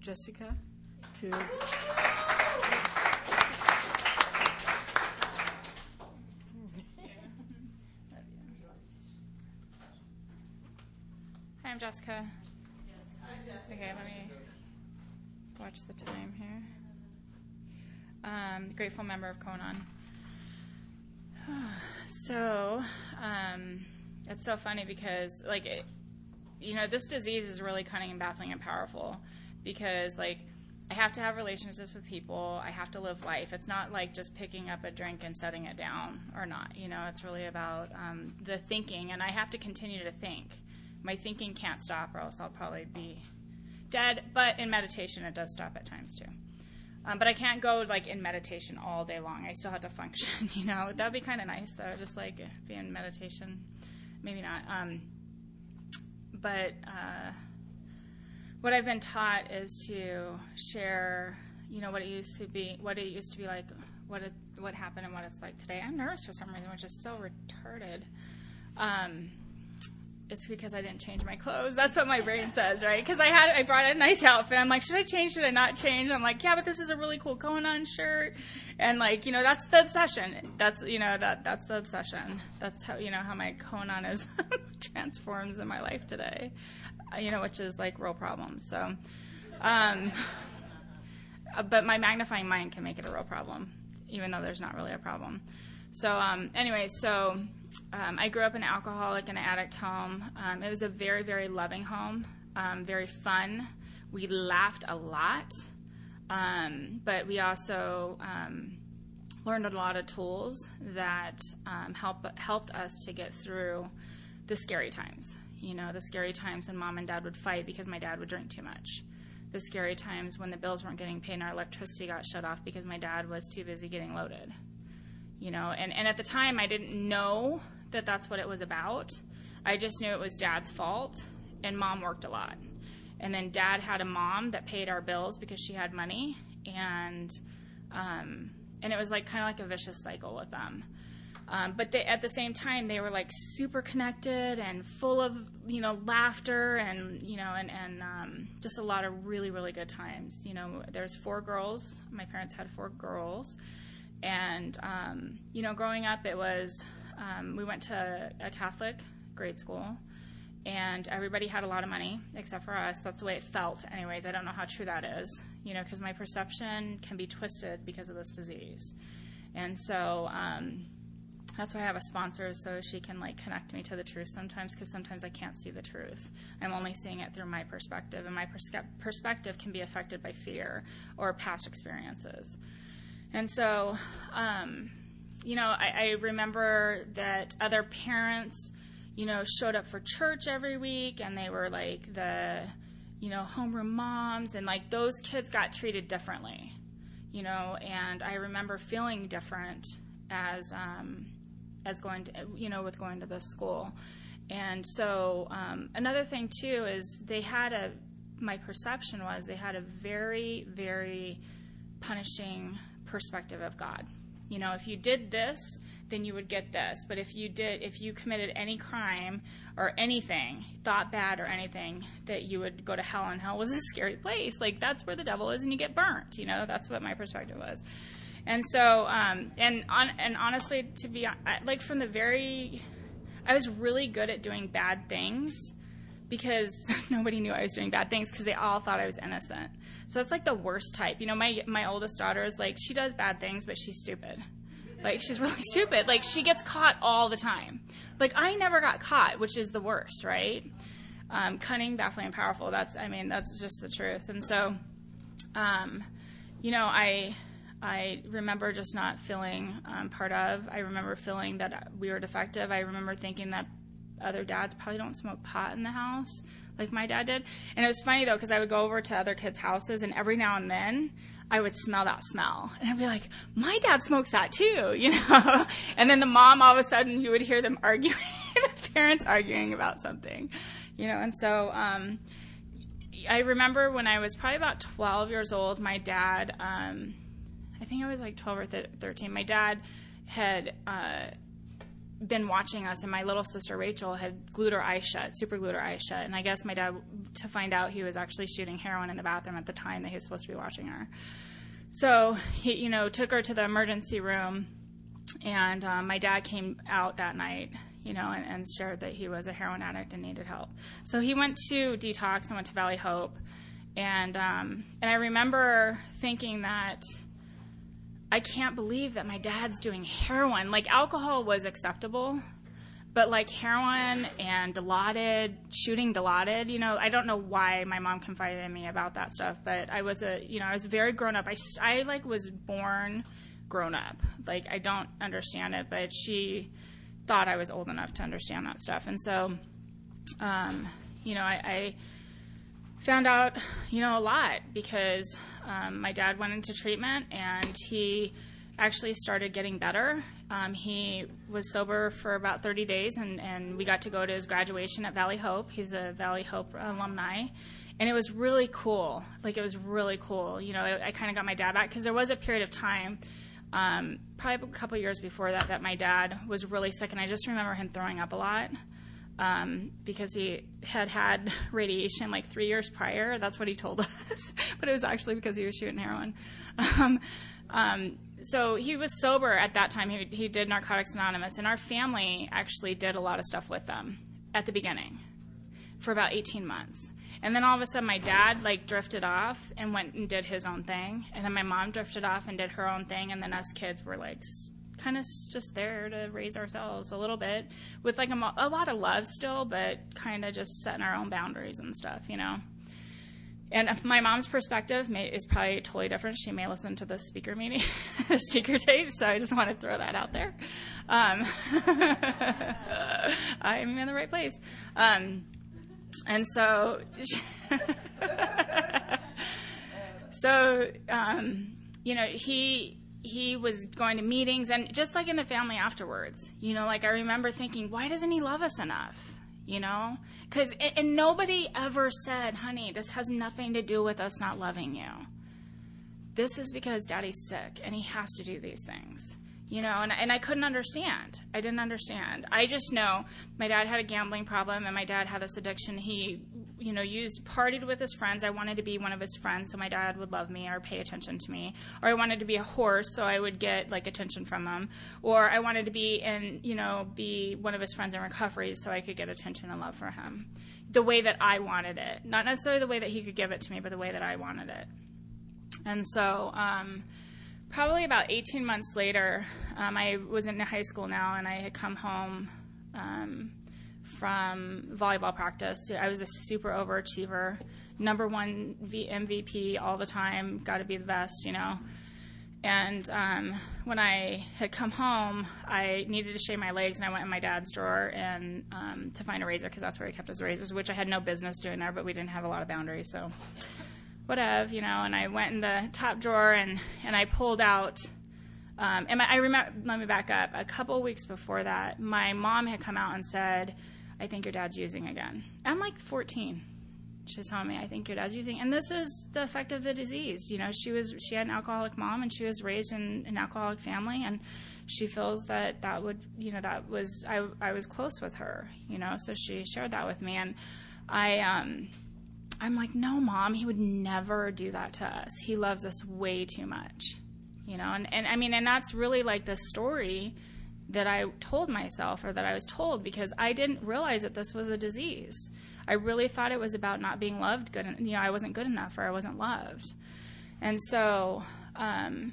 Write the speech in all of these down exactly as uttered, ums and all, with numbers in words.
Jessica to... Hi, I'm Jessica. Okay, let me watch the time here. Um, grateful member of Konon. So, um, it's so funny because, like, it, you know, this disease is really cunning and baffling and powerful because, like, I have to have relationships with people. I have to live life. It's not like just picking up a drink and setting it down or not. You know, it's really about um, the thinking, and I have to continue to think. My thinking can't stop or else I'll probably be dead. But in meditation, it does stop at times, too. Um, but I can't go, like, in meditation all day long. I still have to function, you know. That would be kind of nice, though, just, like, be in meditation. Maybe not. Um, but uh, what I've been taught is to share, you know, what it used to be, what it used to be like, what it, what happened and what it's like today. I'm nervous for some reason, which is so retarded. Um It's because I didn't change my clothes. That's what my brain says, right? Because I had, I brought a nice outfit. I'm like, should I change? Should I not change? I'm like, yeah, but this is a really cool Konon shirt, and like, you know, that's the obsession. That's, you know, that that's the obsession. That's how, you know, how my Konon is transforms in my life today, you know, which is like real problems. So, um, but my magnifying mind can make it a real problem, even though there's not really a problem. So, um, anyway, so. Um, I grew up in an alcoholic and an addict home. Um, it was a very, very loving home, um, very fun. We laughed a lot, um, but we also um, learned a lot of tools that um, help, helped us to get through the scary times. You know, the scary times when mom and dad would fight because my dad would drink too much. The scary times when the bills weren't getting paid and our electricity got shut off because my dad was too busy getting loaded. You know, and, and at the time I didn't know that that's what it was about. I just knew it was dad's fault, and mom worked a lot. And then dad had a mom that paid our bills because she had money, and um, and it was like kind of like a vicious cycle with them. Um, but they, at the same time, they were like super connected and full of, you know, laughter and, you know, and, and um, just a lot of really, really good times. You know, there's four girls. My parents had four girls. And, um, you know, growing up, it was, um, we went to a Catholic grade school, and everybody had a lot of money except for us. That's the way it felt anyways. I don't know how true that is, you know, because my perception can be twisted because of this disease. And so um, that's why I have a sponsor, so she can, like, connect me to the truth sometimes, because sometimes I can't see the truth. I'm only seeing it through my perspective, and my pers- perspective can be affected by fear or past experiences. And so, um, you know, I, I remember that other parents, you know, showed up for church every week, and they were like the, you know, homeroom moms, and like those kids got treated differently, you know, and I remember feeling different as, um, as going to, you know, with going to this school. And so um, another thing too is they had a, my perception was they had a very, very punishing perspective of God. You know, if you did this, then you would get this. But if you did, if you committed any crime or anything, thought bad or anything, that you would go to hell, and hell was a scary place. Like, that's where the devil is, and you get burnt. You know, that's what my perspective was. And so, um, and on, and honestly, to be like from the very, I was really good at doing bad things, because nobody knew I was doing bad things because they all thought I was innocent. So that's like the worst type. You know, my my oldest daughter is like, she does bad things, but she's stupid. Like, she's really stupid. Like, she gets caught all the time. Like, I never got caught, which is the worst, right? Um, cunning, baffling, and powerful. That's, I mean, that's just the truth. And so, um, you know, I I remember just not feeling um, part of. I remember feeling that we were defective. I remember thinking that other dads probably don't smoke pot in the house like my dad did. And it was funny, though, because I would go over to other kids' houses, and every now and then I would smell that smell. And I'd be like, my dad smokes that too, you know? And then the mom, all of a sudden, you would hear them arguing, the parents arguing about something, you know? And so um, I remember when I was probably about twelve years old, my dad, um, I think I was like twelve or thirteen, my dad had... Uh, been watching us, and my little sister Rachel had glued her eyes shut, super glued her eyes shut. And I guess my dad, to find out, he was actually shooting heroin in the bathroom at the time that he was supposed to be watching her. So he, you know, took her to the emergency room, and um, my dad came out that night, you know, and, and shared that he was a heroin addict and needed help. So he went to detox and went to Valley Hope, and um, and I remember thinking that, I can't believe that my dad's doing heroin. Like, alcohol was acceptable, but like heroin and Dilaudid, shooting Dilaudid, you know, I don't know why my mom confided in me about that stuff, but I was a, you know, I was very grown up. I, I like was born grown up. Like, I don't understand it, but she thought I was old enough to understand that stuff. And so, um, you know, I, I found out, you know, a lot because um, my dad went into treatment, and he actually started getting better. Um, he was sober for about thirty days, and, and we got to go to his graduation at Valley Hope. He's a Valley Hope alumni, and it was really cool. Like, it was really cool. You know, I, I kind of got my dad back because there was a period of time, um, probably a couple years before that, that my dad was really sick, and I just remember him throwing up a lot. Um, because he had had radiation like three years prior. That's what he told us. But it was actually because he was shooting heroin. Um, um, so he was sober at that time. He, he did Narcotics Anonymous. And our family actually did a lot of stuff with them at the beginning for about eighteen months. And then all of a sudden my dad like drifted off and went and did his own thing. And then my mom drifted off and did her own thing. And then us kids were like kind of just there to raise ourselves a little bit with like a, a lot of love still, but kind of just setting our own boundaries and stuff, you know. And my mom's perspective may, is probably totally different. She may listen to the speaker meeting, speaker tape, so I just want to throw that out there. Um, I'm in the right place. Um, and so, so um, you know, he... he was going to meetings, and just like in the family afterwards, you know, like I remember thinking, why doesn't he love us enough? You know, because, and nobody ever said, honey, this has nothing to do with us not loving you. This is because daddy's sick and he has to do these things, you know, and, and I couldn't understand. I didn't understand. I just know my dad had a gambling problem, and my dad had this addiction. He, you know, used, partied with his friends. I wanted to be one of his friends so my dad would love me or pay attention to me. Or I wanted to be a horse so I would get, like, attention from him. Or I wanted to be in, you know, be one of his friends in recovery so I could get attention and love for him. The way that I wanted it. Not necessarily the way that he could give it to me, but the way that I wanted it. And so, um, probably about eighteen months later, um, I was in high school now, and I had come home, um, from volleyball practice. I was a super overachiever, number one v- M V P all the time, got to be the best, you know. And um, when I had come home, I needed to shave my legs, and I went in my dad's drawer and um, to find a razor, because that's where he kept his razors, which I had no business doing there, but we didn't have a lot of boundaries, so whatever, you know. And I went in the top drawer, and, and I pulled out Um, and my, I remember, let me back up. A couple weeks before that, my mom had come out and said, I think your dad's using again. I'm like fourteen. She's telling me, I think your dad's using. And this is the effect of the disease. You know, she was she had an alcoholic mom, and she was raised in an alcoholic family, and she feels that that would, you know, that was, I, I was close with her, you know, so she shared that with me. And I, um, I'm like, no, Mom, he would never do that to us. He loves us way too much, you know. And, and I mean, and that's really like the story that I told myself, or that I was told, because I didn't realize that this was a disease. I really thought it was about not being loved good, you know, I wasn't good enough, or I wasn't loved. And so um,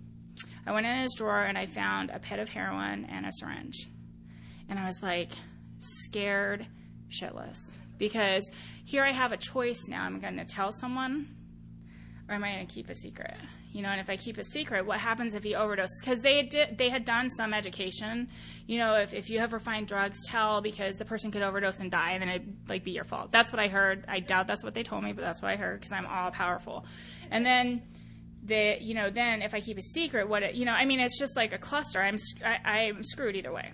I went in his drawer, and I found a pit of heroin and a syringe. And I was like scared shitless, because here I have a choice now. I'm going to tell someone, or am I going to keep a secret? You know, and if I keep a secret, what happens if he overdoses? Because they did, they had done some education. You know, if, if you ever find drugs, tell, because the person could overdose and die, and then it'd like be your fault. That's what I heard. I doubt that's what they told me, but that's what I heard, because I'm all powerful. And then they, you know, then if I keep a secret, what it, you know, I mean, it's just like a cluster. I'm I, I'm screwed either way.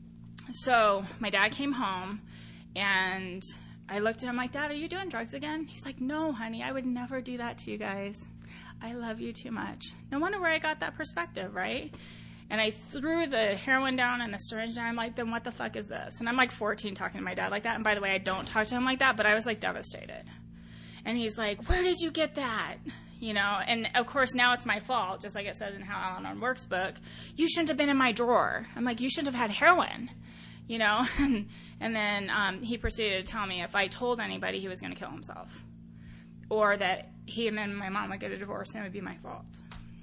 So my dad came home, and I looked at him like, Dad, are you doing drugs again? He's like, no, honey, I would never do that to you guys. I love you too much. No wonder where I got that perspective, right? And I threw the heroin down and the syringe down. I'm like, then what the fuck is this? And I'm like fourteen talking to my dad like that. And by the way, I don't talk to him like that, but I was like devastated. And he's like, where did you get that? You know, and of course now it's my fault, just like it says in How Al-Anon Works book. You shouldn't have been in my drawer. I'm like, you shouldn't have had heroin, you know? and, and then um, he proceeded to tell me if I told anybody he was going to kill himself, or that he and then my mom would get a divorce and it would be my fault.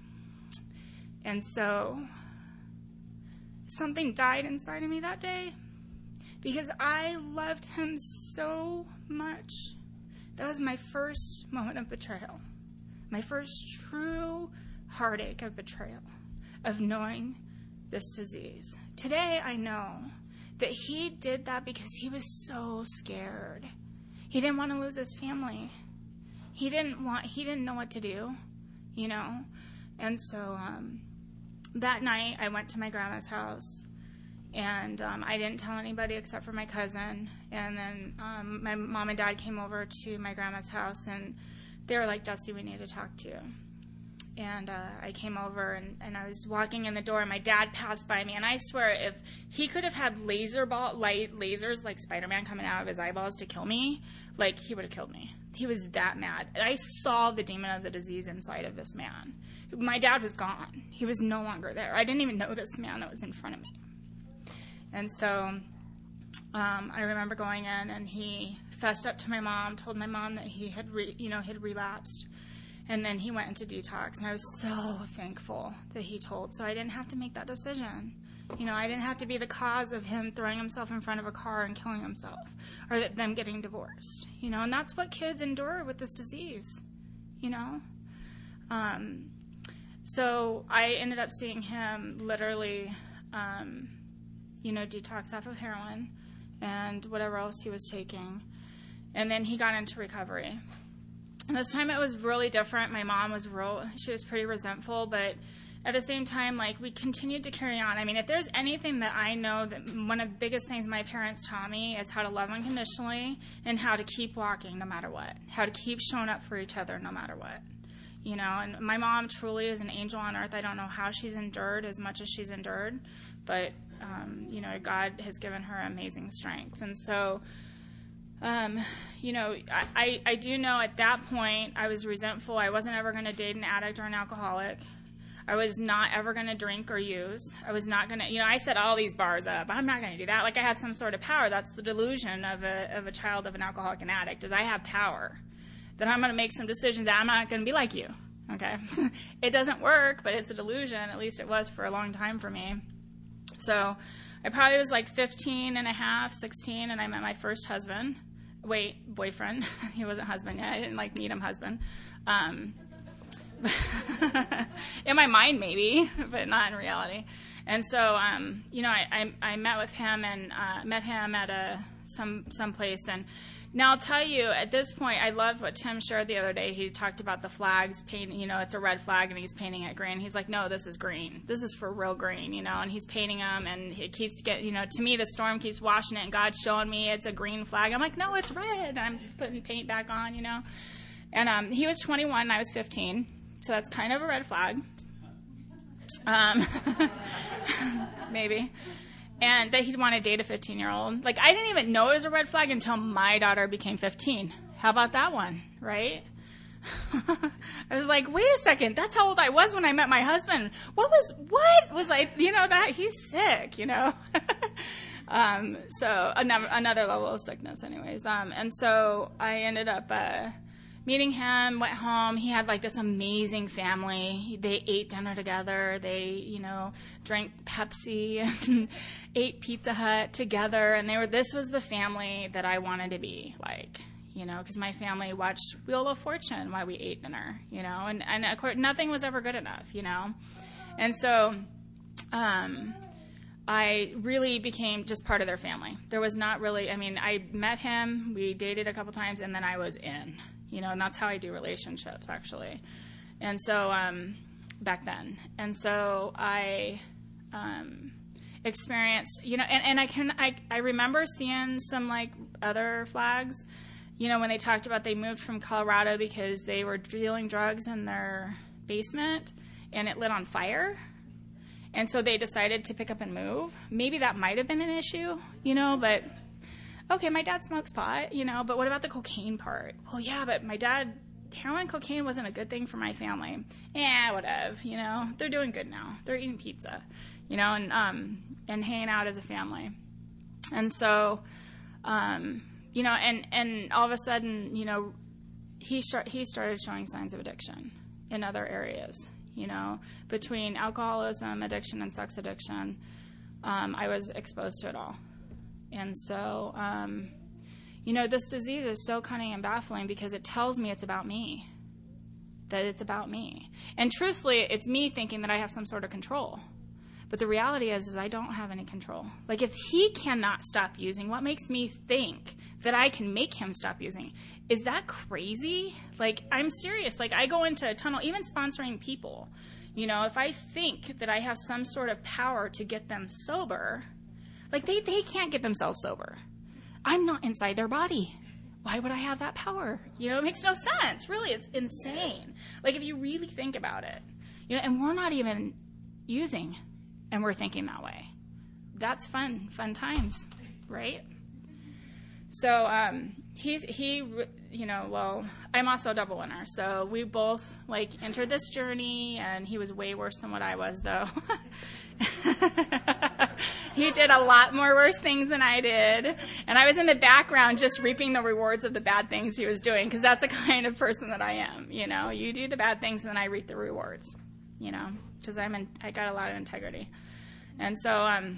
And so something died inside of me that day because I loved him so much. That was my first moment of betrayal. My first true heartache of betrayal, of knowing this disease. Today I know that he did that because he was so scared. He didn't want to lose his family. He didn't want, he didn't know what to do, you know? And so um, that night I went to my grandma's house, and um, I didn't tell anybody except for my cousin. And then um, my mom and dad came over to my grandma's house, and they were like, Dusty, we need to talk to you. And uh, I came over, and, and I was walking in the door, and my dad passed by me. And I swear, if he could have had laser ball, light lasers like Spider-Man coming out of his eyeballs to kill me, like, he would have killed me. He was that mad. And I saw the demon of the disease inside of this man. My dad was gone. He was no longer there. I didn't even know this man that was in front of me. And so um, I remember going in, and he fessed up to my mom, told my mom that he had, re, you know, had relapsed, and then he went into detox. And I was so thankful that he told, so I didn't have to make that decision. You know, I didn't have to be the cause of him throwing himself in front of a car and killing himself, or that them getting divorced. You know, and that's what kids endure with this disease. You know, um, so I ended up seeing him literally. Um, you know, detox off of heroin and whatever else he was taking. And then he got into recovery. And this time it was really different. My mom was real, she was pretty resentful, but at the same time, like, we continued to carry on. I mean, if there's anything that I know that one of the biggest things my parents taught me is how to love unconditionally and how to keep walking no matter what, how to keep showing up for each other no matter what. You know, and my mom truly is an angel on earth. I don't know how she's endured as much as she's endured, but, um, you know, God has given her amazing strength. And so, um, you know, I, I, I do know at that point I was resentful. I wasn't ever going to date an addict or an alcoholic. I was not ever going to drink or use. I was not going to, you know, I set all these bars up. I'm not going to do that. Like I had some sort of power. That's the delusion of a, of a child of an alcoholic and addict, is I have power. That I'm going to make some decisions that I'm not going to be like you, okay? It doesn't work, but it's a delusion. At least it was for a long time for me. So I probably was like fifteen and a half, sixteen, and I met my first husband. Wait, boyfriend. He wasn't husband yet. I didn't, like, meet him husband. Um, in my mind, maybe, but not in reality. And so, um, you know, I, I, I met with him and uh, met him at a some some place, and now, I'll tell you, at this point, I loved what Tim shared the other day. He talked about the flags, paint, you know, it's a red flag, and he's painting it green. He's like, no, this is green. This is for real green, you know, and he's painting them, and it keeps getting, you know, to me, the storm keeps washing it, and God's showing me it's a green flag. I'm like, no, it's red. I'm putting paint back on, you know. And um, he was twenty-one, and I was fifteen, so that's kind of a red flag. Um, maybe. And that he'd want to date a fifteen-year-old. Like, I didn't even know it was a red flag until my daughter became fifteen. How about that one, right? I was like, wait a second, that's how old I was when I met my husband. What was, what was I, you know, that, he's sick, you know? um, so, another, another level of sickness anyways. Um, and so I ended up uh, meeting him, went home. He had like this amazing family. They ate dinner together. They, you know, drank Pepsi and ate Pizza Hut together. And they were, this was the family that I wanted to be like, you know, because my family watched Wheel of Fortune while we ate dinner, you know, and, and of course nothing was ever good enough, you know. And so um, I really became just part of their family. There was not really, I mean, I met him, we dated a couple times, and then I was in. You know, and that's how I do relationships, actually. And so, um, back then. And so I um, experienced, you know, and, and I can, I, I remember seeing some, like, other flags, you know, when they talked about they moved from Colorado because they were dealing drugs in their basement, and it lit on fire. And so they decided to pick up and move. Maybe that might have been an issue, you know, but okay, my dad smokes pot, you know, but what about the cocaine part? Well, yeah, but my dad, heroin and cocaine wasn't a good thing for my family. Yeah, whatever, you know, they're doing good now. They're eating pizza, you know, and um, and hanging out as a family. And so, um, you know, and, and all of a sudden, you know, he sh- he started showing signs of addiction in other areas, you know, between alcoholism, addiction, and sex addiction. Um, I was exposed to it all. And so, um, you know, this disease is so cunning and baffling because it tells me it's about me, that it's about me. And truthfully, it's me thinking that I have some sort of control. But the reality is, is I don't have any control. Like, if he cannot stop using, what makes me think that I can make him stop using? Is that crazy? Like, I'm serious. Like, I go into a tunnel, even sponsoring people. You know, if I think that I have some sort of power to get them sober, like, they, they can't get themselves sober. I'm not inside their body. Why would I have that power? You know, it makes no sense. Really, it's insane. Like, if you really think about it. You know, and we're not even using, and we're thinking that way. That's fun, fun times, right? So um, he's, he, you know, well, I'm also a double winner. So we both, like, entered this journey, and he was way worse than what I was, though. He did a lot more worse things than I did. And I was in the background just reaping the rewards of the bad things he was doing, because that's the kind of person that I am, you know. You do the bad things, and then I reap the rewards, you know, because I'm in, I got a lot of integrity. And so, um,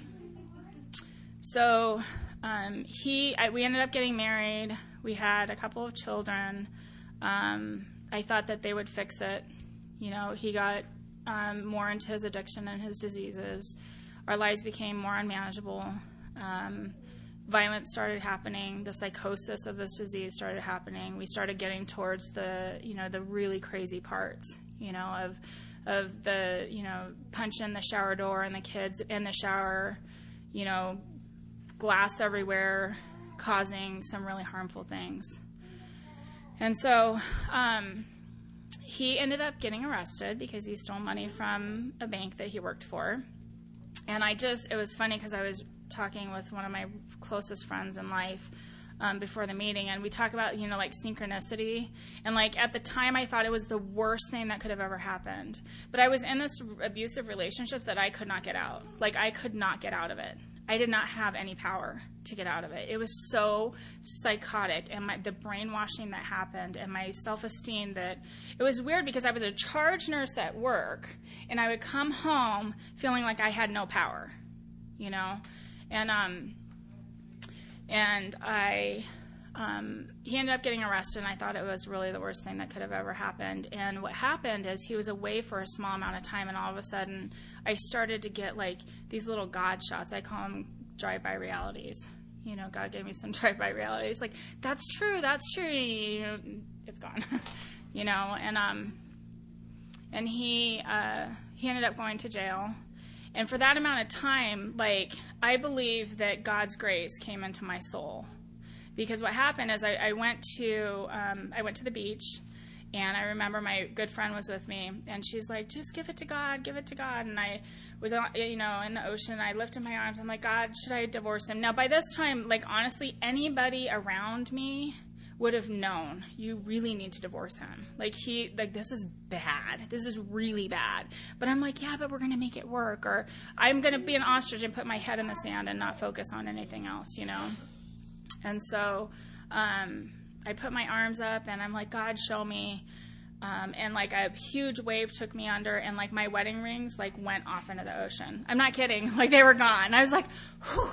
so... Um, he, I, we ended up getting married. We had a couple of children. Um, I thought that they would fix it. You know, he got um, more into his addiction and his diseases. Our lives became more unmanageable. Um, violence started happening. The psychosis of this disease started happening. We started getting towards the, you know, the really crazy parts, you know, of, of the, you know, punching the shower door and the kids in the shower, you know, glass everywhere, causing some really harmful things. And so um, he ended up getting arrested because he stole money from a bank that he worked for. And I just, it was funny because I was talking with one of my closest friends in life um, before the meeting, and we talk about, you know, like synchronicity. And like at the time I thought it was the worst thing that could have ever happened. But I was in this abusive relationship that I could not get out. Like I could not get out of it. I did not have any power to get out of it. It was so psychotic, and my, the brainwashing that happened, and my self-esteem that, it was weird because I was a charge nurse at work, and I would come home feeling like I had no power, you know, and um, and I, um, he ended up getting arrested, and I thought it was really the worst thing that could have ever happened. And what happened is he was away for a small amount of time, and all of a sudden I started to get like these little God shots. I call them drive-by realities. You know, God gave me some drive-by realities. Like, that's true, that's true. You know, it's gone. You know, and um, and he uh, he ended up going to jail. And for that amount of time, like, I believe that God's grace came into my soul. Because what happened is I, I went to um, I went to the beach, and I remember my good friend was with me, and she's like, "Just give it to God, give it to God." And I was, you know, in the ocean. I lifted my arms. I'm like, "God, should I divorce him?" Now, by this time, like honestly, anybody around me would have known, you really need to divorce him. Like he, like this is bad. This is really bad. But I'm like, yeah, but we're gonna make it work, or I'm gonna be an ostrich and put my head in the sand and not focus on anything else, you know. And so um, I put my arms up, and I'm like, God, show me. Um, and, like, a huge wave took me under, and, like, my wedding rings, like, went off into the ocean. I'm not kidding. Like, they were gone. I was like, whew,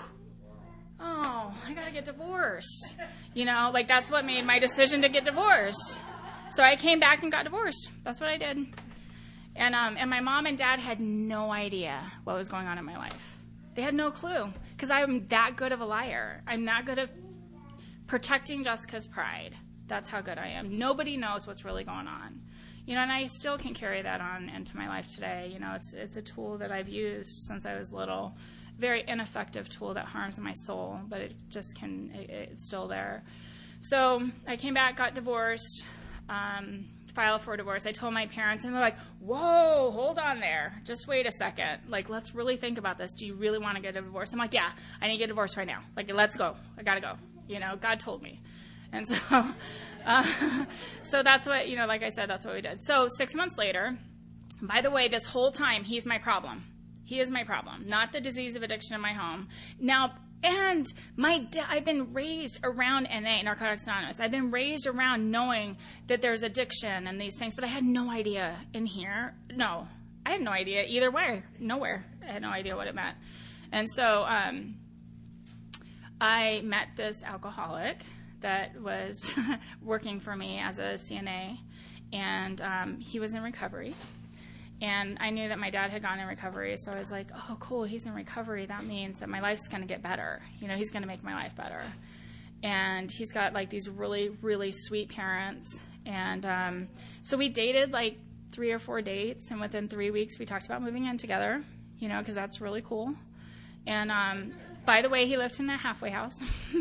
oh, I got to get divorced. You know, like, that's what made my decision to get divorced. So I came back and got divorced. That's what I did. And, um, and my mom and dad had no idea what was going on in my life. They had no clue, because I'm that good of a liar. I'm that good of protecting Jessica's pride. That's how good I am. Nobody knows what's really going on. You know, and I still can carry that on into my life today. You know, it's it's a tool that I've used since I was little. Very ineffective tool that harms my soul, but it just can, it, it's still there. So I came back, got divorced. Um, file for a divorce. I told my parents, and they're like, whoa, hold on there. Just wait a second. Like, let's really think about this. Do you really want to get a divorce? I'm like, yeah, I need to get a divorce right now. Like, let's go. I got to go. You know, God told me. And so, uh, so that's what, you know, like I said, that's what we did. So six months later, by the way, this whole time, he's my problem. He is my problem, not the disease of addiction in my home. Now, and my da- I've been raised around N A, Narcotics Anonymous. I've been raised around knowing that there's addiction and these things, but I had no idea in here. No, I had no idea either way, nowhere. I had no idea what it meant. And so um, I met this alcoholic that was working for me as a C N A, and um, he was in recovery. And I knew that my dad had gone in recovery, so I was like, oh, cool, he's in recovery. That means that my life's going to get better. You know, he's going to make my life better. And he's got, like, these really, really sweet parents. And um, so we dated, like, three or four dates, and within three weeks we talked about moving in together, you know, because that's really cool. And um, by the way, he lived in a halfway house.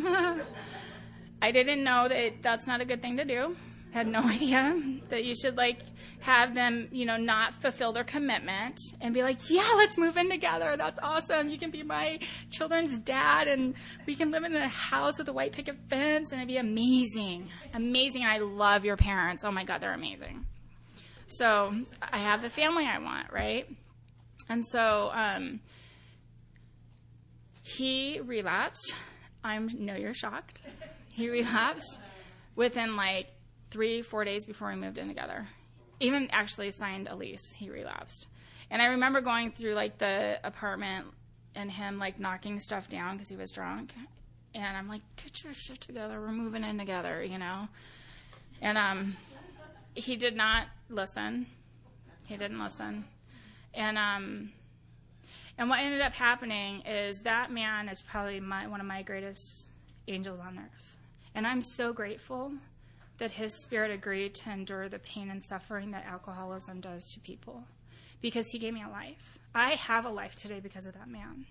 I didn't know that that's not a good thing to do. Had no idea that you should, like, have them, you know, not fulfill their commitment and be like, yeah, let's move in together. That's awesome. You can be my children's dad, and we can live in a house with a white picket fence, and it'd be amazing. Amazing. And I love your parents. Oh, my God, they're amazing. So I have the family I want, right? And so um, he relapsed. I know you're shocked. He relapsed within, like, three, four days before we moved in together. Even actually signed a lease, he relapsed. And I remember going through, like, the apartment and him, like, knocking stuff down because he was drunk. And I'm like, get your shit together. We're moving in together, you know. And um, he did not listen. He didn't listen. And um, and what ended up happening is that man is probably my, one of my greatest angels on earth. And I'm so grateful that his spirit agreed to endure the pain and suffering that alcoholism does to people, because he gave me a life. I have a life today because of that man.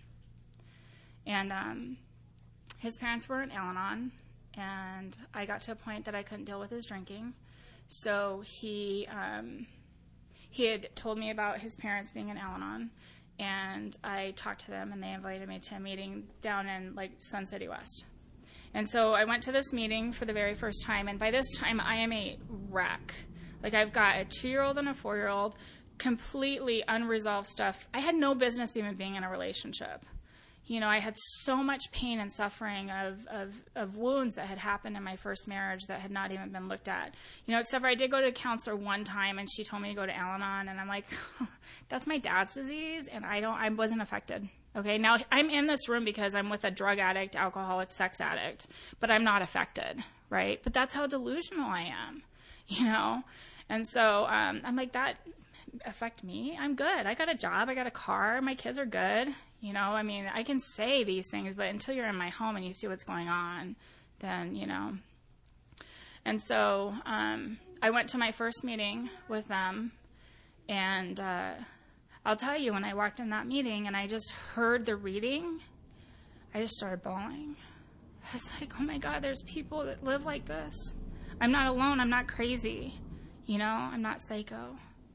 And um, his parents were in Al-Anon, and I got to a point that I couldn't deal with his drinking. So he um, he had told me about his parents being in Al-Anon, and I talked to them, and they invited me to a meeting down in, like, Sun City West. And so I went to this meeting for the very first time, and by this time I am a wreck. Like, I've got a two-year-old and a four-year-old, completely unresolved stuff. I had no business even being in a relationship. You know, I had so much pain and suffering of, of, of wounds that had happened in my first marriage that had not even been looked at. You know, except for I did go to a counselor one time, and she told me to go to Al-Anon, and I'm like, that's my dad's disease, and I don't, I wasn't affected. Okay, now I'm in this room because I'm with a drug addict, alcoholic, sex addict, but I'm not affected, right? But that's how delusional I am, you know? And so um, I'm like, that affect me? I'm good. I got a job. I got a car. My kids are good. You know, I mean, I can say these things, but until you're in my home and you see what's going on, then, you know. And so um, I went to my first meeting with them, and uh, I'll tell you, when I walked in that meeting and I just heard the reading, I just started bawling. I was like, oh, my God, there's people that live like this. I'm not alone. I'm not crazy. You know, I'm not psycho.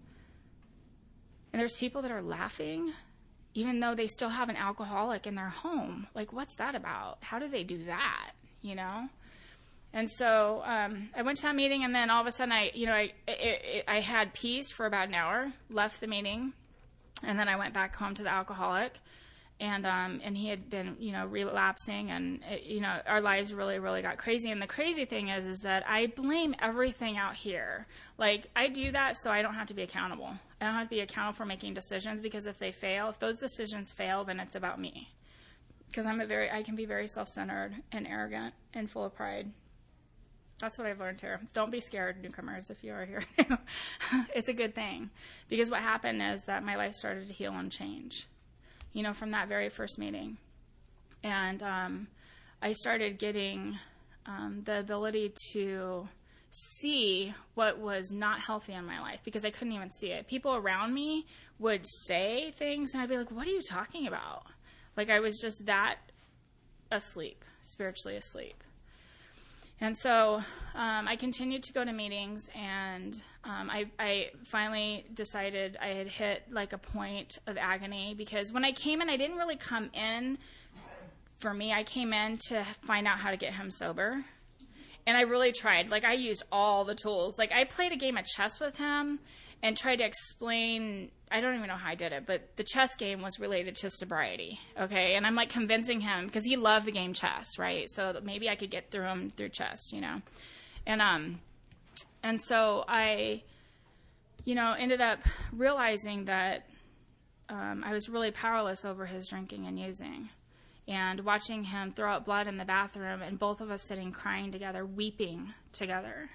And there's people that are laughing, even though they still have an alcoholic in their home. Like, what's that about? How do they do that, you know? And so um, I went to that meeting, and then all of a sudden, I, you know, I, it, it, I had peace for about an hour, left the meeting, and then I went back home to the alcoholic, and um, and he had been, you know, relapsing, and, it, you know, our lives really, really got crazy. And the crazy thing is, is that I blame everything out here. Like, I do that so I don't have to be accountable. I don't have to be accountable for making decisions, because if they fail, if those decisions fail, then it's about me. Because I'm a very, I can be very self-centered and arrogant and full of pride. That's what I've learned here. Don't be scared, newcomers, if you are here. It's a good thing. Because what happened is that my life started to heal and change, you know, from that very first meeting. And um, I started getting um, the ability to see what was not healthy in my life, because I couldn't even see it. People around me would say things, and I'd be like, what are you talking about? Like, I was just that asleep, spiritually asleep. And so um, I continued to go to meetings, and um, I, I finally decided I had hit like a point of agony, because when I came in, I didn't really come in for me. I came in to find out how to get him sober. And I really tried. Like, I used all the tools. Like, I played a game of chess with him and tried to explain, I don't even know how I did it, but the chess game was related to sobriety, okay? And I'm, like, convincing him, because he loved the game chess, right? So that maybe I could get through him through chess, you know? And, um, and so I, you know, ended up realizing that um, I was really powerless over his drinking and using. And watching him throw out blood in the bathroom, and both of us sitting crying together, weeping together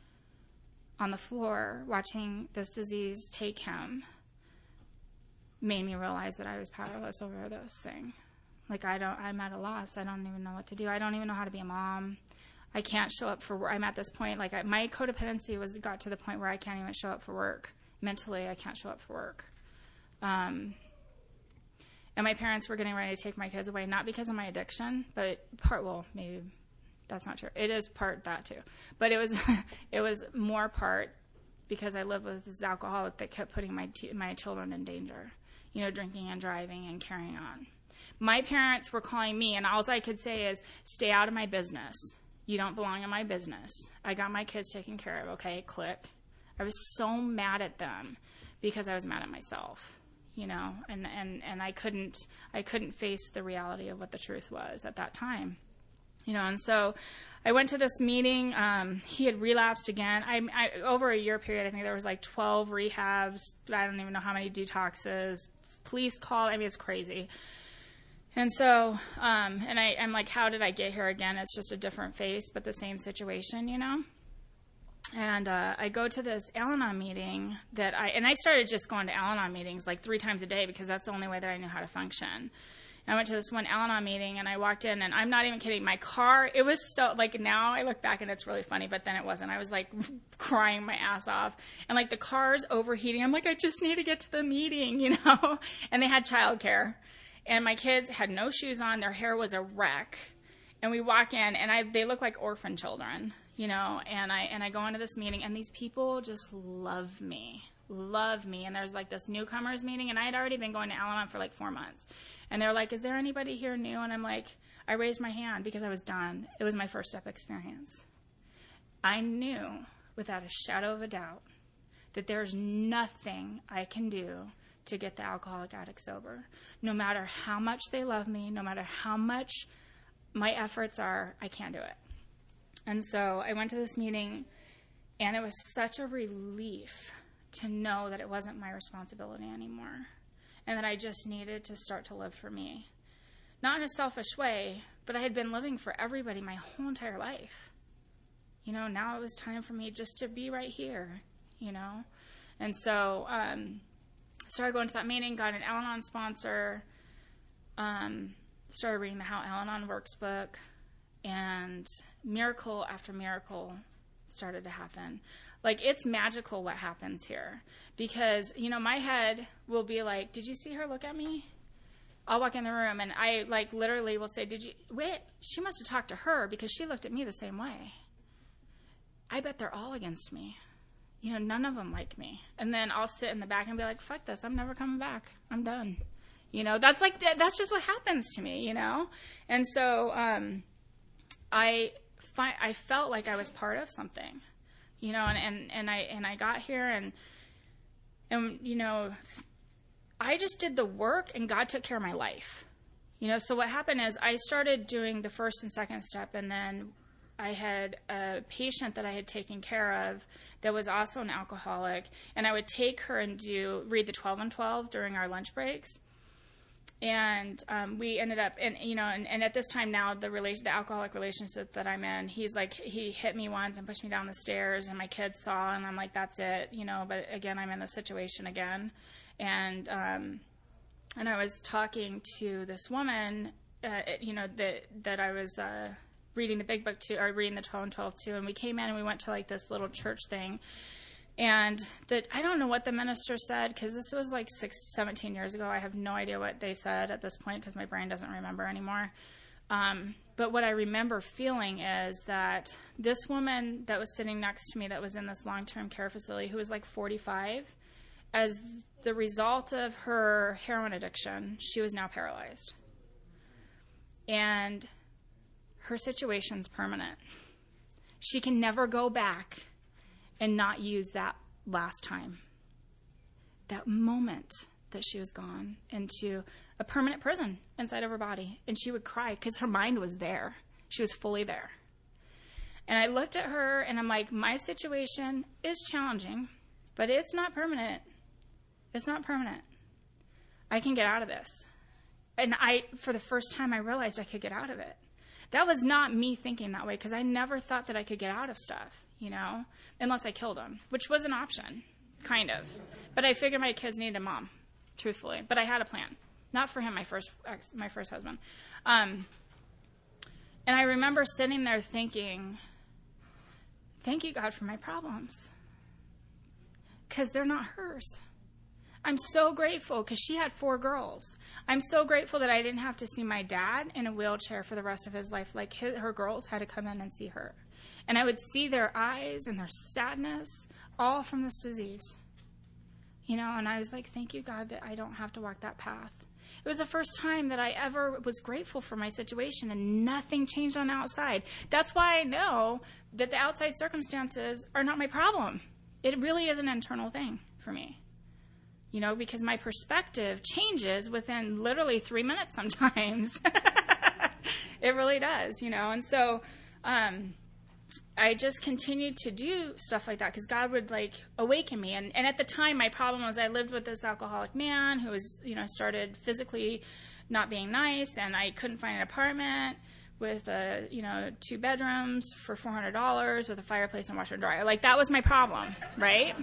on the floor, watching this disease take him, made me realize that I was powerless over this thing. Like, I don't, I'm at a loss. I don't even know what to do. I don't even know how to be a mom. I can't show up for work. I'm at this point, like, I, my codependency was got to the point where I can't even show up for work. Mentally, I can't show up for work. Um... And my parents were getting ready to take my kids away, not because of my addiction, but part, well, maybe that's not true. It is part that too. But it was it was more part because I lived with this alcoholic that kept putting my t- my children in danger, you know, drinking and driving and carrying on. My parents were calling me, and all I could say is, stay out of my business. You don't belong in my business. I got my kids taken care of, okay, click. I was so mad at them because I was mad at myself. You know, and, and, and I couldn't I couldn't face the reality of what the truth was at that time. You know, and so I went to this meeting. Um, he had relapsed again. I, I over a year period, I think there was like twelve rehabs. I don't even know how many detoxes. Police call. I mean, it's crazy. And so, um, and I, I'm like, how did I get here again? It's just a different face, but the same situation, you know. And uh, I go to this Al-Anon meeting that I, and I started just going to Al-Anon meetings like three times a day because that's the only way that I knew how to function. And I went to this one Al-Anon meeting, and I walked in, and I'm not even kidding, my car, it was so, like, now I look back and it's really funny, but then it wasn't. I was like crying my ass off, and like the car's overheating. I'm like, I just need to get to the meeting, you know. And they had childcare, and my kids had no shoes on, their hair was a wreck. And we walk in, and I they look like orphan children. You know, and I and I go into this meeting, and these people just love me, love me. And there's like this newcomers meeting, and I had already been going to Al-Anon for like four months. And they're like, is there anybody here new? And I'm like, I raised my hand because I was done. It was my first step experience. I knew without a shadow of a doubt that there's nothing I can do to get the alcoholic addict sober. No matter how much they love me, no matter how much my efforts are, I can't do it. And so I went to this meeting, and it was such a relief to know that it wasn't my responsibility anymore, and that I just needed to start to live for me. Not in a selfish way, but I had been living for everybody my whole entire life. You know, now it was time for me just to be right here, you know. And so um, I started going to that meeting, got an Al-Anon sponsor, um, started reading the How Al-Anon Works book, and miracle after miracle started to happen. Like, it's magical what happens here. Because, you know, my head will be like, did you see her look at me? I'll walk in the room, and I, like, literally will say, did you, wait, she must have talked to her because she looked at me the same way. I bet they're all against me. You know, none of them like me. And then I'll sit in the back and be like, fuck this, I'm never coming back. I'm done. You know, that's like, that's just what happens to me, you know? And so, um... I fi- I felt like I was part of something, you know, and, and, and I and I got here, and and you know, I just did the work, and God took care of my life, you know. So what happened is I started doing the first and second step, and then I had a patient that I had taken care of that was also an alcoholic, and I would take her and do read the twelve and twelve during our lunch breaks. And um, we ended up, and you know, and, and at this time now, the relation, the alcoholic relationship that I'm in, he's like, he hit me once and pushed me down the stairs, and my kids saw, and I'm like, that's it, you know. But again, I'm in the situation again, and um, and I was talking to this woman, uh, you know, that that I was uh, reading the big book to, or reading the twelve and twelve to, and we came in and we went to like this little church thing. And that I don't know what the minister said, because this was like six, seventeen years ago. I have no idea what they said at this point because my brain doesn't remember anymore. Um, but what I remember feeling is that this woman that was sitting next to me that was in this long-term care facility, who was like forty-five, as the result of her heroin addiction, she was now paralyzed. And her situation's permanent. She can never go back and not use that last time. That moment that she was gone into a permanent prison inside of her body. And she would cry because her mind was there. She was fully there. And I looked at her and I'm like, my situation is challenging, but it's not permanent. It's not permanent. I can get out of this. And I, for the first time, I realized I could get out of it. That was not me thinking that way, because I never thought that I could get out of stuff, you know, unless I killed him, which was an option, kind of. But I figured my kids needed a mom, truthfully. But I had a plan. Not for him, my first ex, my first husband. Um, and I remember sitting there thinking, thank you, God, for my problems, because they're not hers. I'm so grateful because she had four girls. I'm so grateful that I didn't have to see my dad in a wheelchair for the rest of his life. Like his, her girls had to come in and see her. And I would see their eyes and their sadness all from this disease. You know, and I was like, thank you, God, that I don't have to walk that path. It was the first time that I ever was grateful for my situation, and nothing changed on the outside. That's why I know that the outside circumstances are not my problem. It really is an internal thing for me. You know, because my perspective changes within literally three minutes sometimes. It really does, you know. And so um, I just continued to do stuff like that because God would, like, awaken me. And, and at the time, my problem was I lived with this alcoholic man who was, you know, started physically not being nice, and I couldn't find an apartment with, a, you know, two bedrooms for four hundred dollars with a fireplace and washer and dryer. Like, that was my problem, right?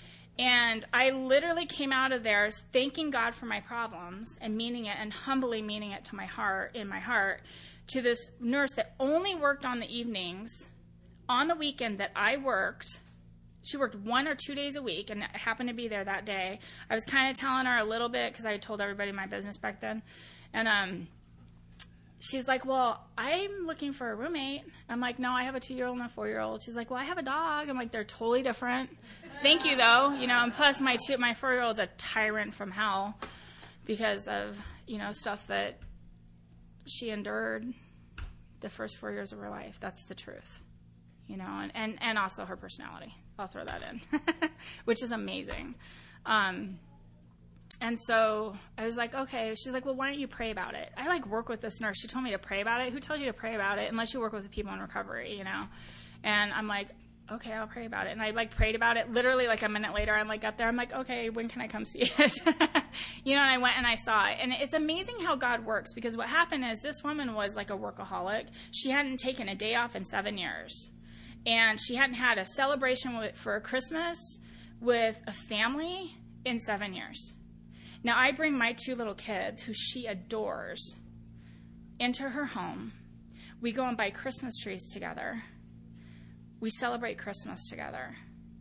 And I literally came out of there thanking God for my problems and meaning it and humbly meaning it to my heart, in my heart, to this nurse that only worked on the evenings. On the weekend that I worked, she worked one or two days a week, and I happened to be there that day. I was kind of telling her a little bit because I had told everybody my business back then. And um, she's like, well, I'm looking for a roommate. I'm like, no, I have a two-year-old and a four-year-old. She's like, well, I have a dog. I'm like, they're totally different. Thank you, though. You know, and plus my two, my four-year-old's a tyrant from hell because of, you know, stuff that she endured the first four years of her life. That's the truth, you know, and, and, and also her personality. I'll throw that in, which is amazing. Um, and so I was like, okay. She's like, well, why don't you pray about it? I, like, work with this nurse. She told me to pray about it. Who told you to pray about it unless you work with the people in recovery, you know? And I'm like, okay, I'll pray about it. And I, like, prayed about it. Literally, like, a minute later, I'm, like, up there. I'm like, okay, when can I come see it? You know, and I went and I saw it. And it's amazing how God works, because what happened is this woman was, like, a workaholic. She hadn't taken a day off in seven years. And she hadn't had a celebration with, for Christmas with a family in seven years. Now, I bring my two little kids, who she adores, into her home. We go and buy Christmas trees together. We celebrate Christmas together.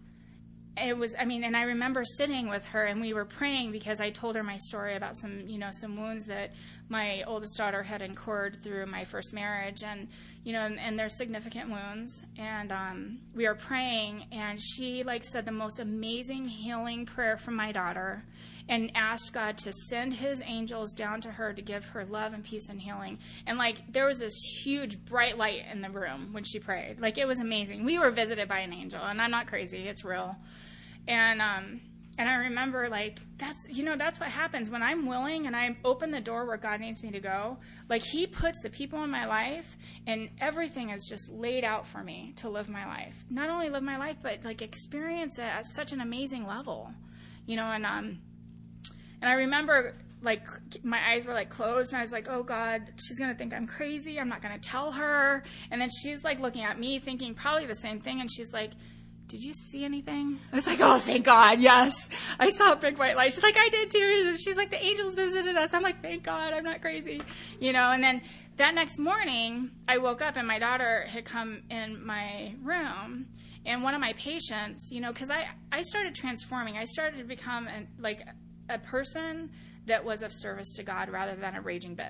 It was, I mean, and I remember sitting with her, and we were praying because I told her my story about some, you know, some wounds that my oldest daughter had incurred through my first marriage, and, you know, and, and they're significant wounds. And um, we were praying, and she, like, said the most amazing healing prayer for my daughter, and asked God to send his angels down to her to give her love and peace and healing. And, like, there was this huge bright light in the room when she prayed. Like, it was amazing. We were visited by an angel, and I'm not crazy. It's real. And um, and I remember, like, that's, you know, that's what happens when I'm willing and I open the door where God needs me to go. Like, he puts the people in my life, and everything is just laid out for me to live my life. Not only live my life, but, like, experience it at such an amazing level, you know. And um, and I remember, like, my eyes were, like, closed, and I was like, oh, God, she's going to think I'm crazy. I'm not going to tell her. And then she's, like, looking at me thinking probably the same thing, and she's like, did you see anything? I was like, oh, thank God, yes. I saw a big white light. She's like, I did too. She's like, the angels visited us. I'm like, thank God, I'm not crazy. You know, and then that next morning, I woke up, and my daughter had come in my room, and one of my patients, you know, because I, I started transforming. I started to become, an, like, a person that was of service to God rather than a raging bitch.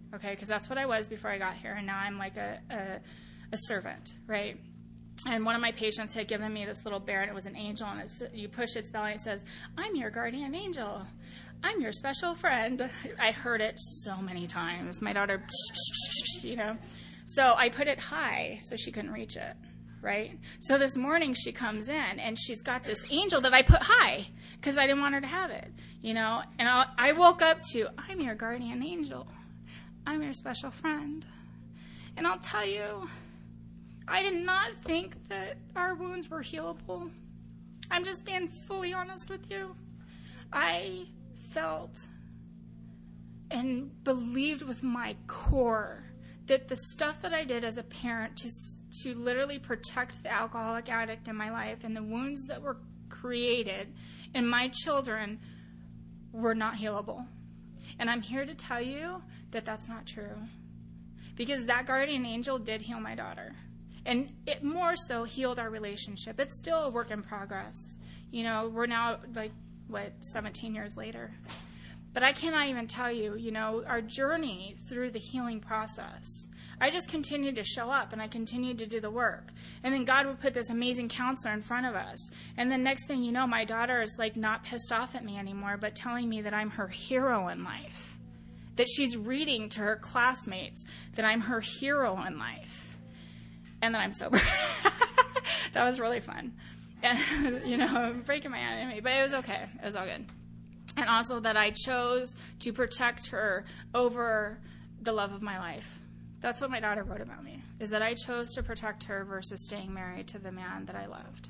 okay? Because that's what I was before I got here, and now I'm like a, a, a servant, right? And one of my patients had given me this little bear, and it was an angel, and it's, you push its belly, and it says, I'm your guardian angel. I'm your special friend. I heard it so many times. My daughter, you know. So I put it high so she couldn't reach it, right? So this morning she comes in, and she's got this angel that I put high because I didn't want her to have it, you know. And I, I woke up to, I'm your guardian angel. I'm your special friend. And I'll tell you, I did not think that our wounds were healable. I'm just being fully honest with you. I felt and believed with my core that the stuff that I did as a parent to to literally protect the alcoholic addict in my life and the wounds that were created in my children were not healable. And I'm here to tell you that that's not true. Because that guardian angel did heal my daughter. And it more so healed our relationship. It's still a work in progress. You know, we're now, like, what, seventeen years later. But I cannot even tell you, you know, our journey through the healing process. I just continued to show up, and I continued to do the work. And then God would put this amazing counselor in front of us. And the next thing you know, my daughter is, like, not pissed off at me anymore, but telling me that I'm her hero in life. That she's reading to her classmates that I'm her hero in life. And then I'm sober. That was really fun. And, you know, breaking my enemy. But it was okay. It was all good. And also that I chose to protect her over the love of my life. That's what my daughter wrote about me, is that I chose to protect her versus staying married to the man that I loved.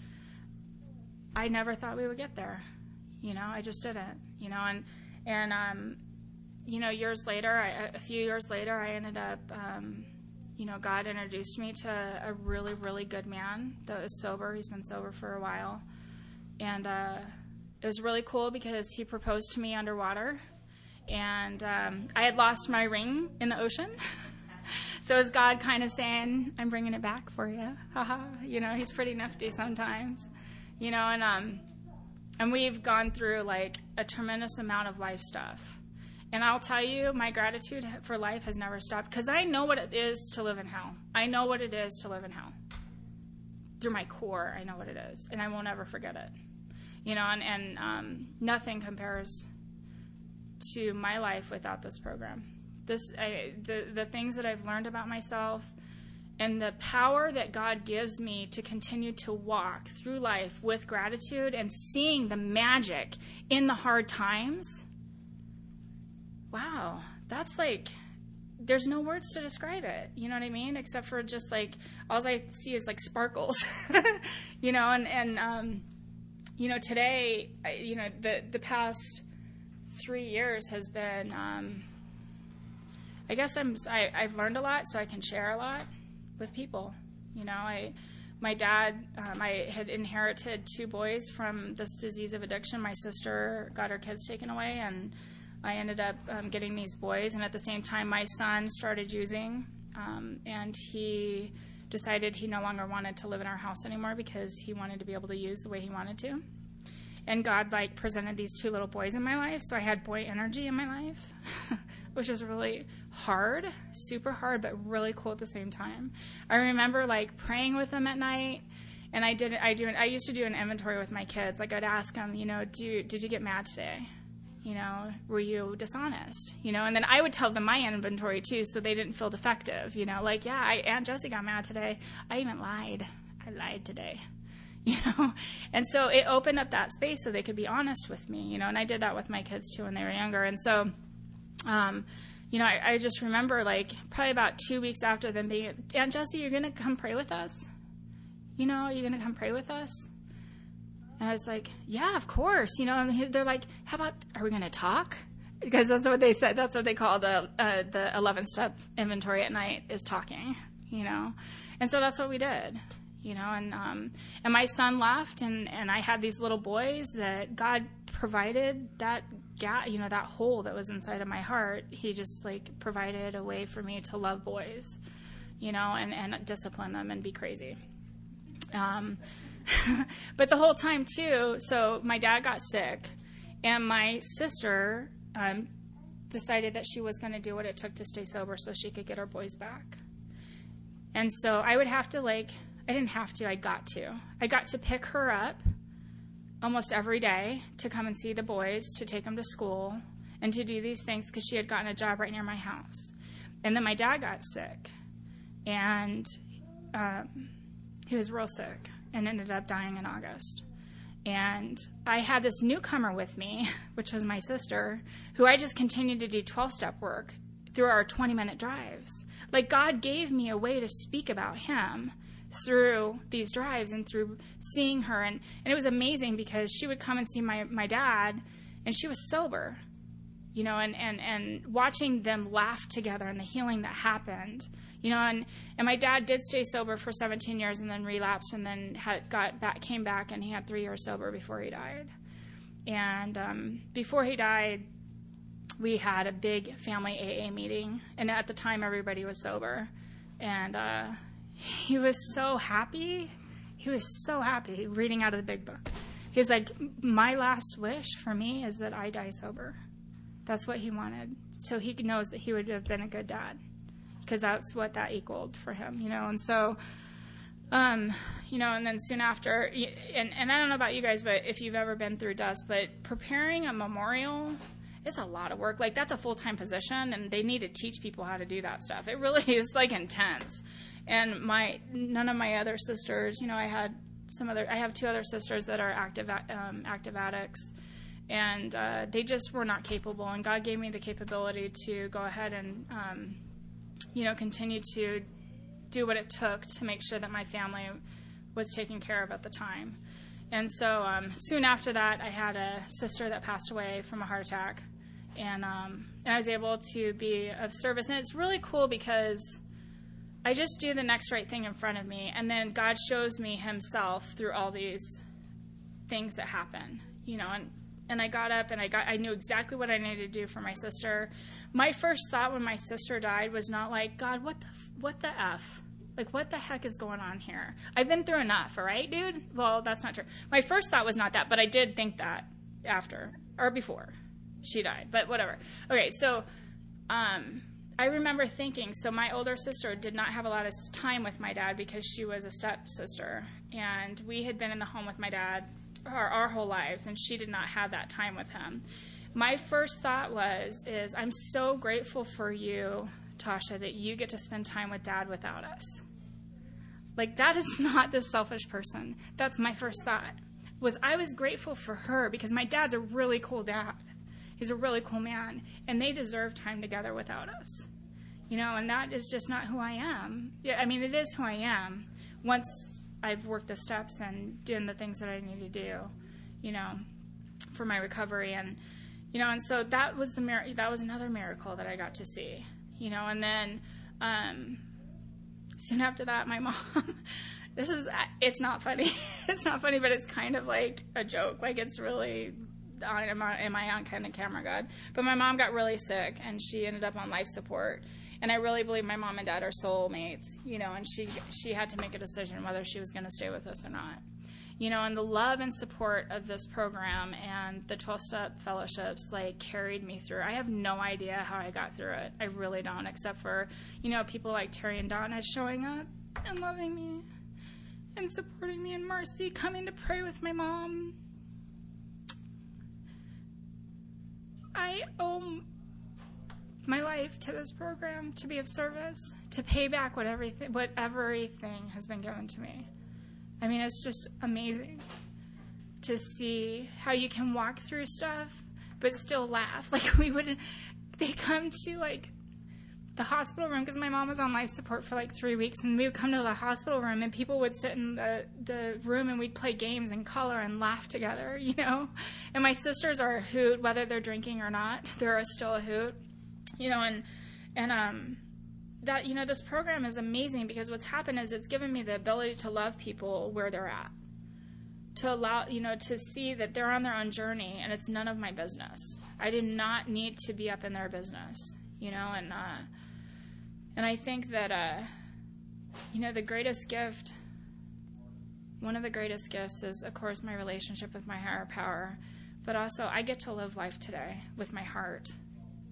I never thought we would get there. You know, I just didn't. You know, and, and um, you know, years later, I, a few years later, I ended up... Um, You know, God introduced me to a really, really good man that was sober. He's been sober for a while. And uh, it was really cool because he proposed to me underwater. And um, I had lost my ring in the ocean. So it was God kind of saying, I'm bringing it back for you. Haha. You know, he's pretty nifty sometimes. You know, and um, and we've gone through, like, a tremendous amount of life stuff. And I'll tell you, my gratitude for life has never stopped because I know what it is to live in hell. I know what it is to live in hell. Through my core, I know what it is, and I won't ever forget it. You know, and, and um, nothing compares to my life without this program. This, I, the, the things that I've learned about myself and the power that God gives me to continue to walk through life with gratitude and seeing the magic in the hard times. Wow, that's like, there's no words to describe it, you know what I mean? Except for just like, all I see is like sparkles, you know, and, and um, you know, today, you know, the, the past three years has been, um, I guess I'm, I, I've learned a lot, so I can share a lot with people, you know, I, my dad, um, I had inherited two boys from this disease of addiction. My sister got her kids taken away, and I ended up um, getting these boys, and at the same time, my son started using, um, and he decided he no longer wanted to live in our house anymore because he wanted to be able to use the way he wanted to. And God, like, presented these two little boys in my life, so I had boy energy in my life, which was really hard, super hard, but really cool at the same time. I remember, like, praying with them at night, and I did. I do. I used to do an inventory with my kids. Like, I'd ask them, you know, do you, did you get mad today? You know, were you dishonest? You know, and then I would tell them my inventory too, so they didn't feel defective. You know, like, yeah, I, Aunt Jessie got mad today. I even lied. I lied today. You know, and so it opened up that space so they could be honest with me. You know, and I did that with my kids too when they were younger. And so, um, you know, I, I just remember, like, probably about two weeks after them being, Aunt Jessie, you're gonna come pray with us? You know, you're gonna come pray with us? And I was like, yeah, of course. You know, and they're like, how about, are we going to talk? Because that's what they said. That's what they call the uh, the eleven-step inventory at night, is talking, you know. And so that's what we did, you know. And um, and my son left, and, and I had these little boys that God provided that gap, you know, that hole that was inside of my heart. He just, like, provided a way for me to love boys, you know, and, and discipline them and be crazy. Um But the whole time, too, so my dad got sick, and my sister um, decided that she was going to do what it took to stay sober so she could get her boys back. And so I would have to, like, I didn't have to, I got to. I got to pick her up almost every day to come and see the boys, to take them to school, and to do these things because she had gotten a job right near my house. And then my dad got sick, and um, he was real sick and ended up dying in August. And I had this newcomer with me, which was my sister, who I just continued to do twelve-step work through our twenty-minute drives. Like, God gave me a way to speak about him through these drives and through seeing her. And, and it was amazing because she would come and see my, my dad, and she was sober, you know, and, and, and watching them laugh together and the healing that happened, you know, and, and my dad did stay sober for seventeen years and then relapsed and then had got back, came back, and he had three years sober before he died. And um, before he died, we had a big family A A meeting, and at the time everybody was sober, and uh, he was so happy. He was so happy reading out of the big book. He was like, my last wish for me is that I die sober. That's what he wanted. So he knows that he would have been a good dad, because that's what that equaled for him, you know. And so, um, you know, and then soon after, and, and I don't know about you guys, but if you've ever been through dust, but preparing a memorial, it's a lot of work. Like, that's a full-time position, and they need to teach people how to do that stuff. It really is, like, intense. And my none of my other sisters, you know, I had some other, I have two other sisters that are active um, active addicts, and uh, they just were not capable. And God gave me the capability to go ahead and, um, you know, continue to do what it took to make sure that my family was taken care of at the time. And so um, soon after that, I had a sister that passed away from a heart attack. And, um, and I was able to be of service. And it's really cool because I just do the next right thing in front of me, and then God shows me himself through all these things that happen, you know. And, and I got up, and I got I knew exactly what I needed to do for my sister. My first thought when my sister died was not like, God, what the what the F? Like, what the heck is going on here? I've been through enough, all right, dude? Well, that's not true. My first thought was not that, but I did think that after or before she died, but whatever. Okay, so um, I remember thinking, so my older sister did not have a lot of time with my dad because she was a stepsister, and we had been in the home with my dad our, our whole lives, and she did not have that time with him. My first thought was, is I'm so grateful for you, Tasha, that you get to spend time with Dad without us. Like, that is not this selfish person. That's my first thought, was I was grateful for her because my dad's a really cool dad. He's a really cool man, and they deserve time together without us. You know, and that is just not who I am. Yeah, I mean, it is who I am once I've worked the steps and doing the things that I need to do, you know, for my recovery. And, you know, and so that was the mir- that was another miracle that I got to see. You know, and then um, soon after that, my mom, this is, it's not funny. It's not funny, but it's kind of like a joke. Like, it's really, am I, am I on kind of camera, God? But my mom got really sick, and she ended up on life support. And I really believe my mom and dad are soulmates, you know, and she, she had to make a decision whether she was going to stay with us or not. You know, and the love and support of this program and the twelve-step fellowships, like, carried me through. I have no idea how I got through it. I really don't, except for, you know, people like Terry and Donna showing up and loving me and supporting me, and Marcy coming to pray with my mom. I owe my life to this program to be of service, to pay back what everything, what everything has been given to me. I mean, it's just amazing to see how you can walk through stuff but still laugh. Like, we would, they come to, like, the hospital room, because my mom was on life support for, like, three weeks, and we would come to the hospital room, and people would sit in the, the room, and we'd play games and color and laugh together, you know? And my sisters are a hoot, whether they're drinking or not. They're still a hoot, you know, and, and, um... that, you know, this program is amazing because what's happened is it's given me the ability to love people where they're at, to allow, you know, to see that they're on their own journey and it's none of my business. I do not need to be up in their business, you know, and, uh, and I think that, uh, you know, the greatest gift, one of the greatest gifts is, of course, my relationship with my higher power, but also I get to live life today with my heart.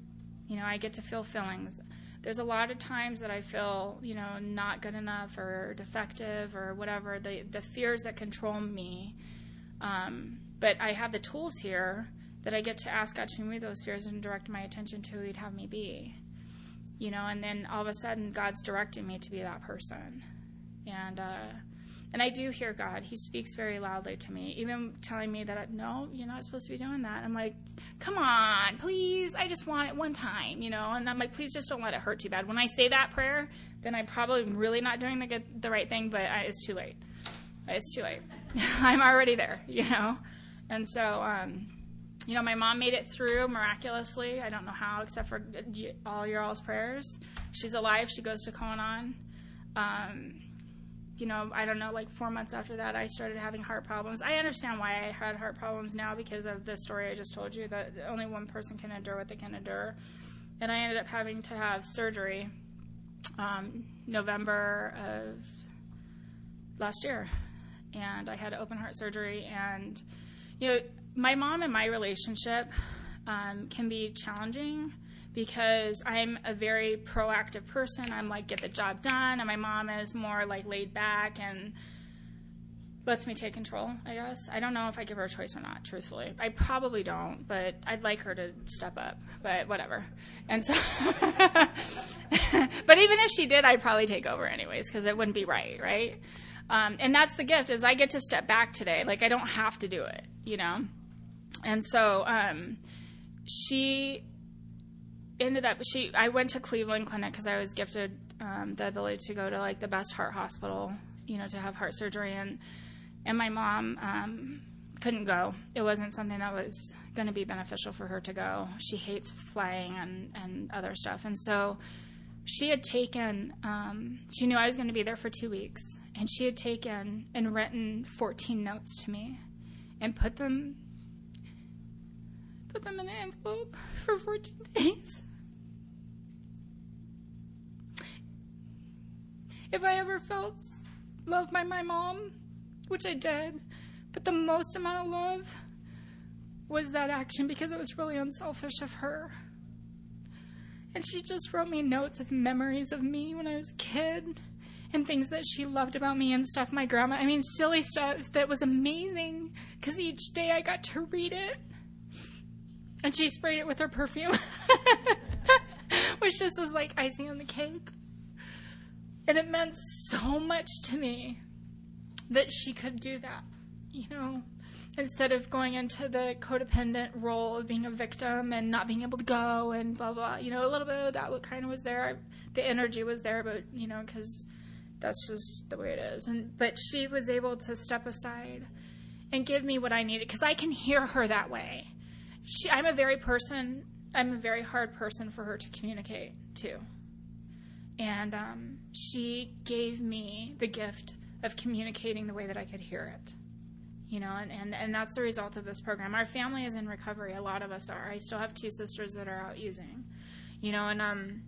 You know, I get to feel feelings. There's a lot of times that I feel, you know, not good enough or defective or whatever, the, the fears that control me. Um, but I have the tools here that I get to ask God to remove those fears and direct my attention to who he'd have me be. You know, and then all of a sudden God's directing me to be that person. And, uh, and I do hear God. He speaks very loudly to me, even telling me that, no, you're not supposed to be doing that. I'm like, come on, please. I just want it one time, you know. And I'm like, please just don't let it hurt too bad. When I say that prayer, then I'm probably really not doing the good, the right thing, but I, it's too late. It's too late. I'm already there, you know. And so, um, you know, my mom made it through miraculously. I don't know how, except for all your all's prayers. She's alive. She goes to Koan. Um You know, I don't know, like four months after that, I started having heart problems. I understand why I had heart problems now because of the story I just told you, that only one person can endure what they can endure. And I ended up having to have surgery um, November of last year. And I had open heart surgery. And, you know, my mom and my relationship um, can be challenging, because I'm a very proactive person. I'm like, get the job done. And my mom is more like laid back and lets me take control, I guess. I don't know if I give her a choice or not, truthfully. I probably don't, but I'd like her to step up, but whatever. And so, but even if she did, I'd probably take over anyways, because it wouldn't be right, right? Um, and that's the gift, is I get to step back today. Like, I don't have to do it, you know? And so um, she... ended up she I went to Cleveland Clinic because I was gifted um, the ability to go to like the best heart hospital, you know, to have heart surgery, and and my mom um, couldn't go. It wasn't something that was going to be beneficial for her to go. She hates flying and and other stuff, and so she had taken um, she knew I was going to be there for two weeks, and she had taken and written fourteen notes to me and put them put them in an envelope for fourteen days. If I ever felt loved by my mom, which I did, but the most amount of love was that action, because it was really unselfish of her. And she just wrote me notes of memories of me when I was a kid and things that she loved about me and stuff my grandma, I mean, silly stuff that was amazing, because each day I got to read it. And she sprayed it with her perfume, which just was like icing on the cake. And it meant so much to me that she could do that, you know, instead of going into the codependent role of being a victim and not being able to go and blah, blah. You know, a little bit of that kind of was there. The energy was there, but, you know, because that's just the way it is. And but she was able to step aside and give me what I needed, because I can hear her that way. She, I'm a very person, I'm a very hard person for her to communicate to. And um, she gave me the gift of communicating the way that I could hear it. You know, and, and, and that's the result of this program. Our family is in recovery. A lot of us are. I still have two sisters that are out using. You know, and um,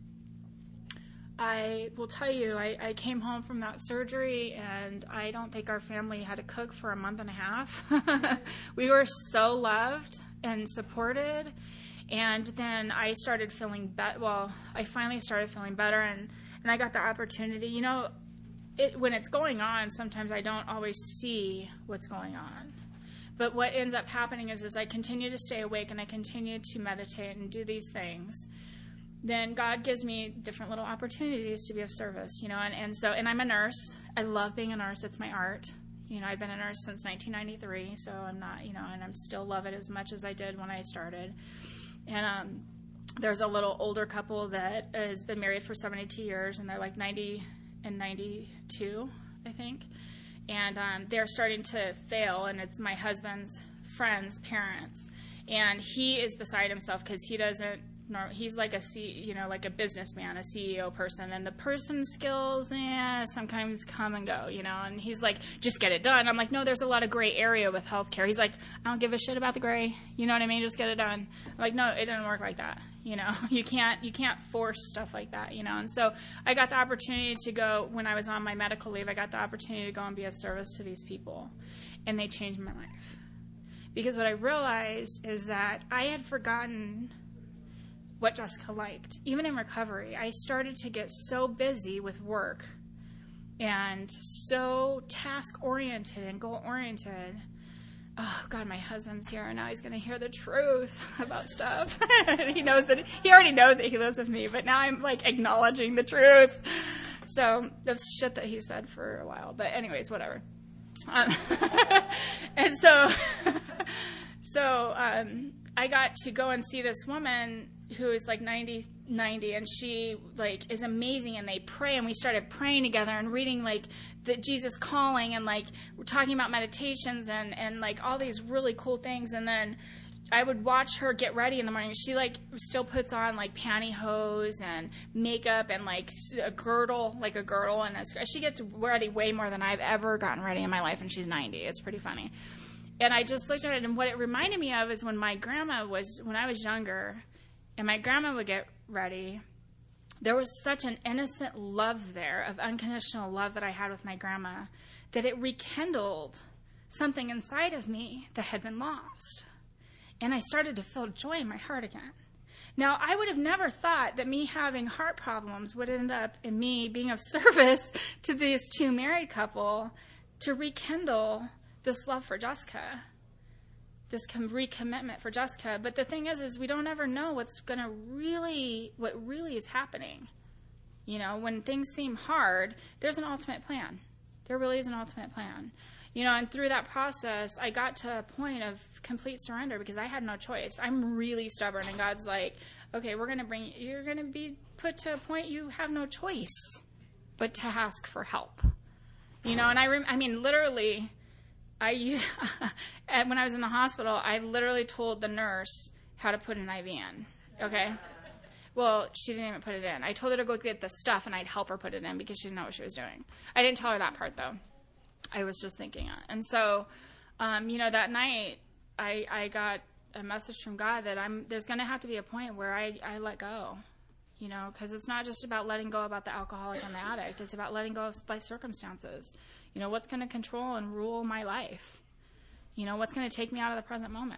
I will tell you, I, I came home from that surgery, and I don't think our family had to cook for a month and a half. We were so loved and supported. And then I started feeling better. Well, I finally started feeling better, and, and I got the opportunity. You know, it, when it's going on, sometimes I don't always see what's going on. But what ends up happening is, as I continue to stay awake and I continue to meditate and do these things, then God gives me different little opportunities to be of service, you know. And, and so, and I'm a nurse. I love being a nurse. It's my art. You know, I've been a nurse since nineteen ninety-three, so I'm not, you know, and I'm still love it as much as I did when I started. And um, there's a little older couple that has been married for seventy-two years, and they're like ninety and ninety-two, I think. And um, they're starting to fail, and it's my husband's friends' parents. And he is beside himself because he doesn't, he's like a, C, you know, like a businessman, a C E O person, and the person skills, eh, sometimes come and go, you know, and he's like, just get it done. I'm like, no, there's a lot of gray area with healthcare. He's like, I don't give a shit about the gray, you know what I mean, just get it done. I'm like, no, it doesn't work like that, you know, you can't, you can't force stuff like that, you know. And so I got the opportunity to go, when I was on my medical leave, I got the opportunity to go and be of service to these people, and they changed my life. Because what I realized is that I had forgotten what Jessica liked. Even in recovery, I started to get so busy with work and so task-oriented and goal-oriented. Oh, God, my husband's here, and now he's going to hear the truth about stuff. He knows that, he already knows that he lives with me, but now I'm, like, acknowledging the truth. So, that's shit that he said for a while. But anyways, whatever. Um, and so, so um, I got to go and see this woman who is like ninety, ninety, and she like is amazing, and they pray, and we started praying together and reading like the Jesus Calling, and like we're talking about meditations and, and like all these really cool things. And then I would watch her get ready in the morning. She like still puts on like pantyhose and makeup and like a girdle, like a girdle, and a, she gets ready way more than I've ever gotten ready in my life, and she's ninety. It's pretty funny. And I just looked at it, and what it reminded me of is when my grandma was, when I was younger, and my grandma would get ready, there was such an innocent love there, of unconditional love that I had with my grandma, that it rekindled something inside of me that had been lost. And I started to feel joy in my heart again. Now, I would have never thought that me having heart problems would end up in me being of service to this two married couple to rekindle this love for Jessica, this recommitment for Jessica. But the thing is, is we don't ever know what's going to really, what really is happening. You know, when things seem hard, there's an ultimate plan. There really is an ultimate plan. You know, and through that process, I got to a point of complete surrender because I had no choice. I'm really stubborn, and God's like, okay, we're going to bring, you're going to be put to a point you have no choice but to ask for help. You know, and I, rem- I mean, literally, I used, when I was in the hospital, I literally told the nurse how to put an I V in, okay? Well, she didn't even put it in. I told her to go get the stuff, and I'd help her put it in because she didn't know what she was doing. I didn't tell her that part, though. I was just thinking it. And so, um, you know, that night, I, I got a message from God that I'm there's going to have to be a point where I, I let go, you know, because it's not just about letting go about the alcoholic and the addict. It's about letting go of life circumstances. You know, what's going to control and rule my life? You know, what's going to take me out of the present moment?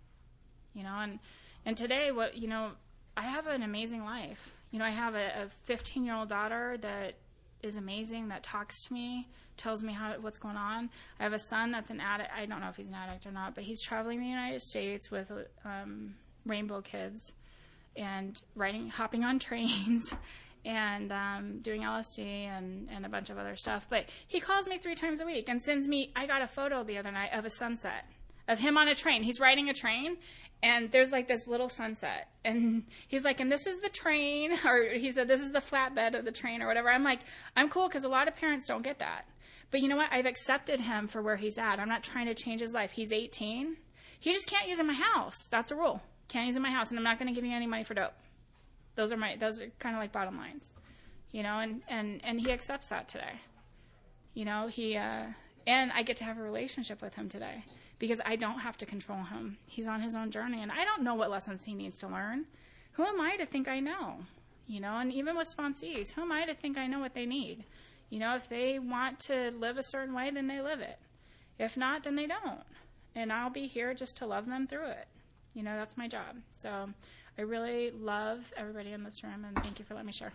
You know, and, and today, what, you know, I have an amazing life. You know, I have a fifteen-year-old daughter that is amazing, that talks to me, tells me how what's going on. I have a son that's an addict. I don't know if he's an addict or not, but he's traveling the United States with um, Rainbow Kids and riding, hopping on trains and um, doing L S D and, and a bunch of other stuff. But he calls me three times a week and sends me, I got a photo the other night of a sunset, of him on a train. He's riding a train, and there's like this little sunset. And he's like, and this is the train, or he said, this is the flatbed of the train or whatever. I'm like, I'm cool, because a lot of parents don't get that. But you know what? I've accepted him for where he's at. I'm not trying to change his life. He's eighteen. He just can't use it in my house. That's a rule. Can't use it in my house, and I'm not going to give you any money for dope. Those are my, those are kind of like bottom lines, you know, and, and, and he accepts that today. You know, he, uh, and I get to have a relationship with him today because I don't have to control him. He's on his own journey, and I don't know what lessons he needs to learn. Who am I to think I know? You know, and even with sponsees, who am I to think I know what they need? You know, if they want to live a certain way, then they live it. If not, then they don't. And I'll be here just to love them through it. You know, that's my job. So I really love everybody in this room, and thank you for letting me share.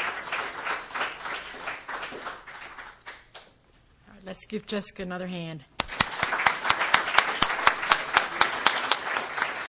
All right, let's give Jessica another hand.